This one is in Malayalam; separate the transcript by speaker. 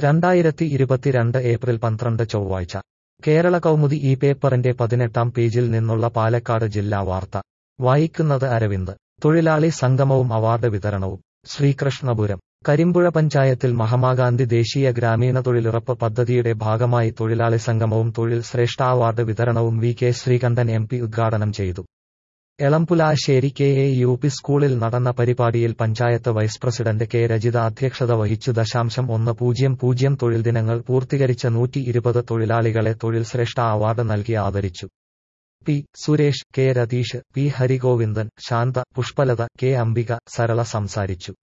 Speaker 1: 2022 ഏപ്രിൽ 12 ചൊവ്വാഴ്ച കേരള കൗമുദി ഈ പേപ്പറിന്റെ 18-ാം പേജിൽ നിന്നുള്ള പാലക്കാട് ജില്ലാ വാർത്ത വായിക്കുന്നത് അരവിന്ദ്. തൊഴിലാളി സംഗമവും അവാർഡ് വിതരണവും. ശ്രീകൃഷ്ണപുരം കരിമ്പുഴ പഞ്ചായത്തിൽ മഹാത്മാഗാന്ധി ദേശീയ ഗ്രാമീണ തൊഴിലുറപ്പ് പദ്ധതിയുടെ ഭാഗമായി തൊഴിലാളി സംഗമവും തൊഴിൽ ശ്രേഷ്ഠ അവാർഡ് വിതരണവും വി കെ ശ്രീകണ്ഠൻ എം.പി. ഉദ്ഘാടനം ചെയ്തു. എളംപുലാശ്ശേരി KAUP സ്കൂളിൽ നടന്ന പരിപാടിയിൽ panchayat vice president K Rajitha അധ്യക്ഷത വഹിച്ചു. 100 തൊഴിൽ ദിനങ്ങൾ പൂർത്തീകരിച്ച 120 തൊഴിലാളികളെ തൊഴിൽ ശ്രേഷ്ഠ അവാർഡ് നൽകി ആദരിച്ചു. P. Suresh, K. Ratheesh, P. Harigovindan, Shantha, Pushpalatha, K. Ambika, Sarala സംസാരിച്ചു.